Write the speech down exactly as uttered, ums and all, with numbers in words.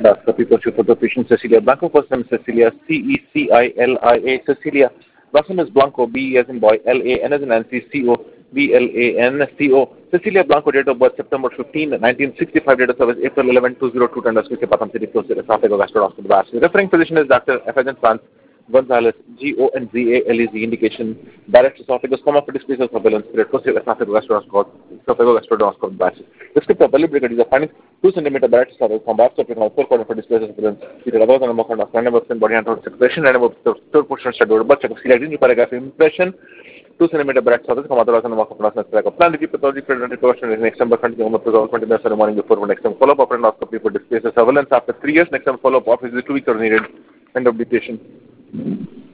endoscopy pursued for the patient Cecilia Blanco. First name is Cecilia, C E C I L I A, Cecilia. Last name is Blanco, B as in boy, L A N as in Nancy, C O, B L A N C O. Cecilia Blanco, date of birth September fifteenth, nineteen sixty-five, date of service April eleventh, two thousand two, endoscopy के Patham City, close to esophageal gastroenteroscopy. Referring physician is Doctor Efrain Franz Gonzalez, G O N Z A L E Z, indication direct esophagus, comma for displays of surveillance, period, close to esophageal gastroenteroscopy biopsy. The script of belly is a finding two centimeter direct esophagus from biopsy of four quarter for displays of surveillance, period, other than a more of random in body and circulation, random of the third portion study, but check ciliary paragraph impression. two centimeter direct surface, come otherwise on the mark of plasma track of plan. The pathology presented question is next time, but continuing on the twenty minutes in the morning before the next time follow up endoscopy for displays of surveillance after three years. Next time follow up is two weeks are needed. End of dictation.